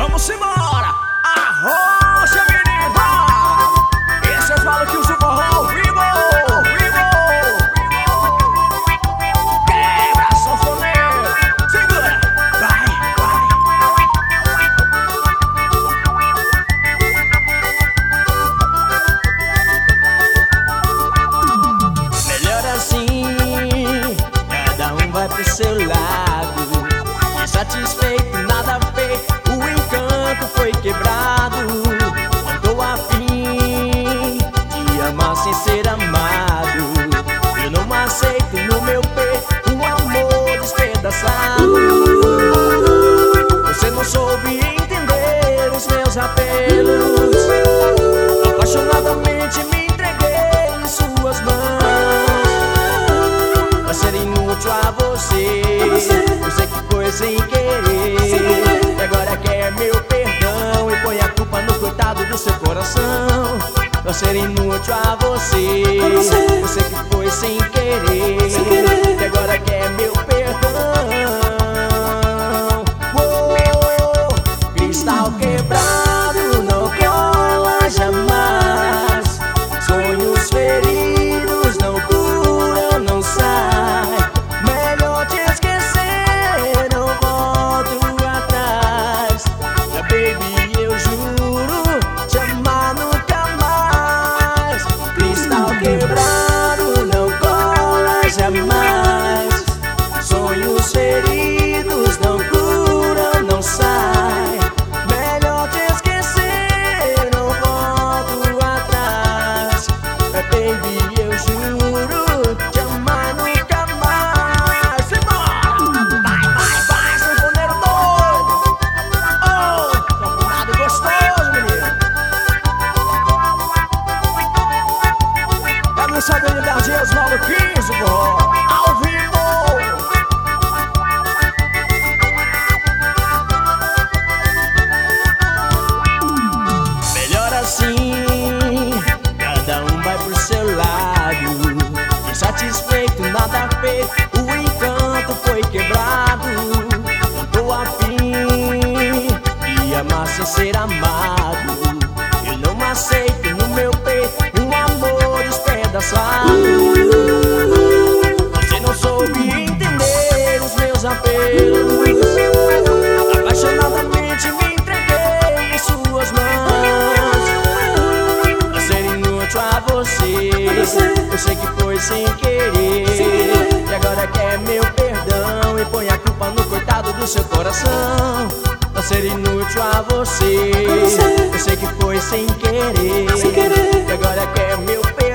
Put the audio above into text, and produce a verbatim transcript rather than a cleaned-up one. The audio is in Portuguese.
Vamos embora! Arrocha, menina! Esse eu falo que usa o forró ao vivo! Ao vivo! Quebra, sanfoneiro! Segura! Vai, vai! Melhor assim, cada um vai pro seu lado. Insatisfeito, nada feito, o encanto foi quebrado. Não tô afim de amar sem ser amado. Eu não aceito no meu peito um amor despedaçado. Você não soube entender os meus apelos. Apaixonadamente me entreguei em suas mãos. Pra ser inútil a você, eu sei que foi sem querer. E agora quer meu perdão e põe a culpa no coitado do seu coração. Pra ser inútil a você, eu sei que foi sem querer. E agora quer meu perdão. Oh, cristal quebrado não cola jamais. Sonhos feridos não curam, não sai. Melhor te esquecer, não volto atrás. Yeah, baby, eu juro te amar nunca mais. Cristal quebrado não cola jamais. Sonhos feridos não curam, não sai. Melhor te esquecer, não volto atrás. Yeah, baby, eu juro te amar nunca mais. Simbora! Vai, vai, vai, sanfoneiro doido! Oh, sanfonado gostoso, menino! Tá me sabendo das dias nove quinze, pô! Ao vivo! Melhor assim, cada um vai pro seu lado. Insatisfeito, nada feito, o encanto foi quebrado. Não tô afim de amar sem ser amado. Eu não aceito no meu peito um amor despedaçado. Você não soube entender os meus apelos. Apaixonadamente me entreguei em suas mãos. Pra ser inútil a você, eu sei que foi sem querer. E agora quer meu perdão e põe a culpa no coitado do seu coração. Pra ser inútil a você, eu sei que foi sem querer. E agora quer meu perdão.